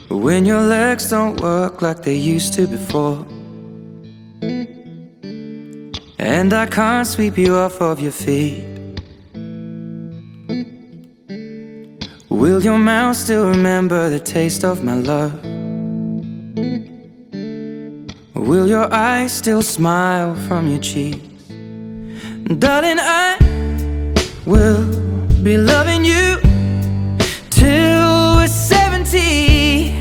When your legs don't work like they used to before, and I can't sweep you off of your feet, will your mouth still remember the taste of my love? Will your eyes still smile from your cheeks? Darling, I will be loving you till we're 70.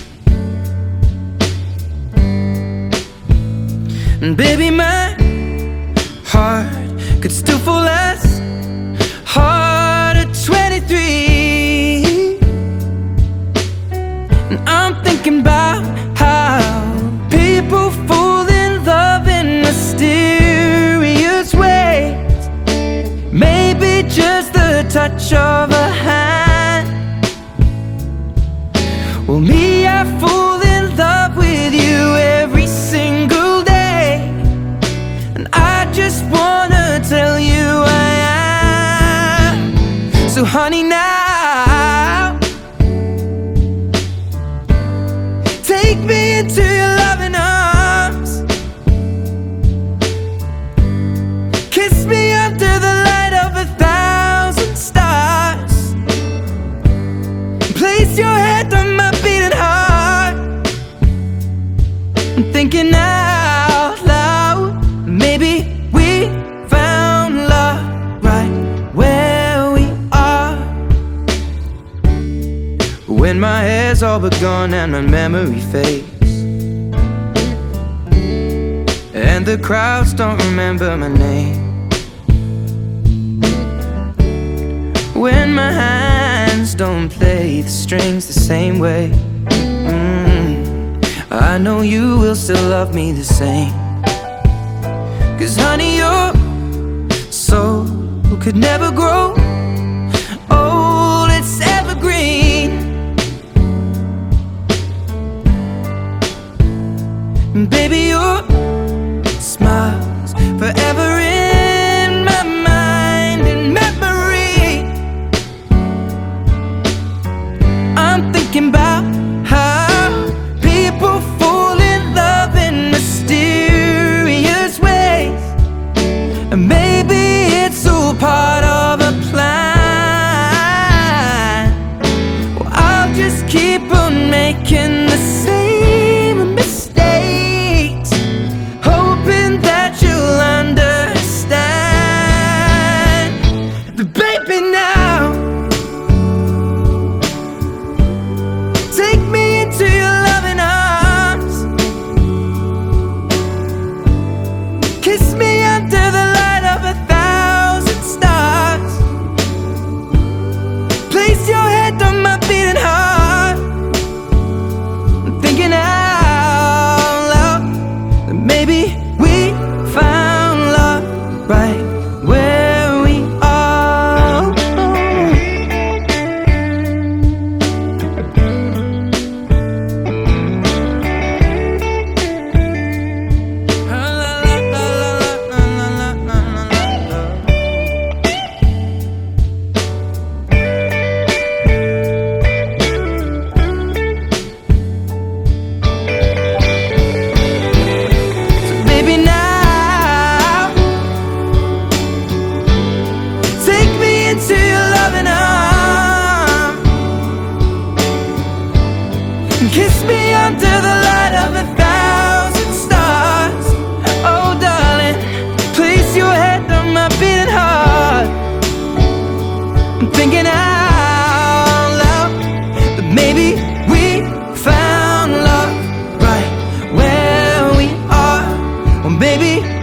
And baby, my heart could still fall as hard at 23. And I'm thinking about how people fall in love in mysterious ways. Maybe just the touch of a hand. Well, me, I fall in love with you every single day. And I just wanna tell you I am. So honey, now take me into your loving arms. Kiss me under the light of 1,000 stars. Place your head on my beating heart. I'm thinking out loud, maybe we found love right where we are. When my hair's all but gone and my memory fades, and the crowds don't remember my name, when my hands don't play the strings the same way, I know you will still love me the same. 'Cause honey, your soul could never grow old, it's evergreen. And baby, your smile's forever in my mind and memory. I'm thinking about how people fall in love in mysterious ways. And maybe it's all part of a plan. Well, I'll just keep on making the same mistakes, hoping that you'll understand. But baby, now take me into your loving arms. Kiss me under the light of 1,000 stars. Place your head on my beating heart. I'm thinking out loud that maybe we found love right where we are. So baby, now take me into your loving arms. Kiss me under the light of 1,000 stars. Oh darling, place your head on my beating heart. I'm thinking out loud that maybe we found love right where we are. Or maybe